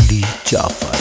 Ali Cafer.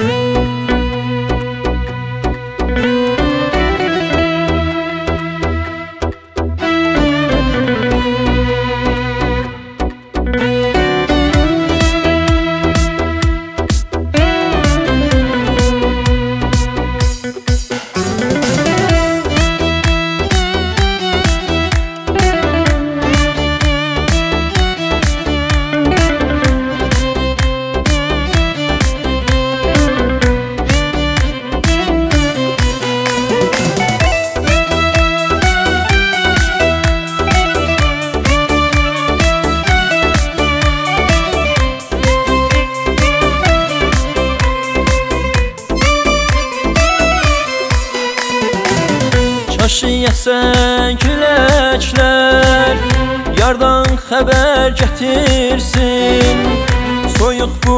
Yaşayasan küləklər, yardan xəbər gətirsin. Soyuq bu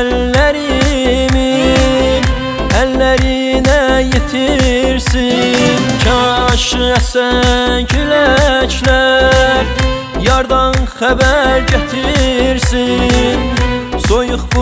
əllərimin əllərinə yetirsin. Kaş əsən küləklər, yardan xəbər gətirsin. Soyuq bu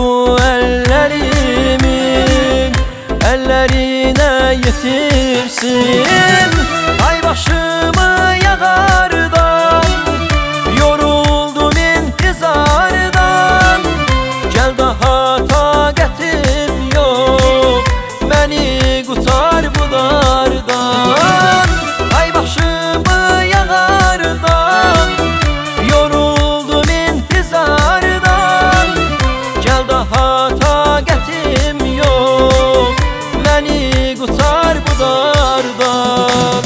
əllərimin əllərinə yetirsin. Ay başımı yağardan, yoruldum intizardan. Gel daha taqətim yox, məni qutar bu dardan. Ay başımı yağardan, yoruldum intizardan. Gel daha taqətim yox, məni qutar bu dardan.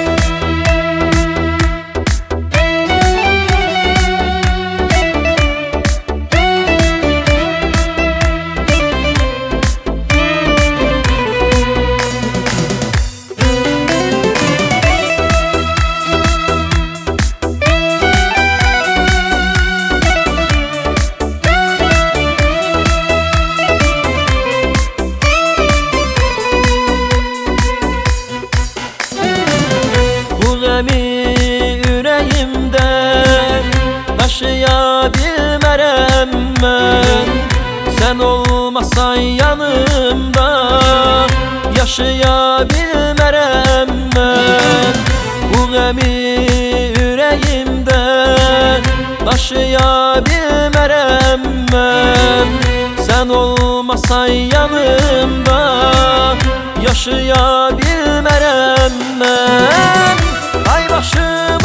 Ürəyimdə daşıya bilmərəm mən. Sən olmasan yanımda yaşaya bilmərəm mən. Bu qəmi ürəyimdə daşıya bilmərəm mən. Sən olmasan yanımda yaşaya bilmərəm mən. Ay başım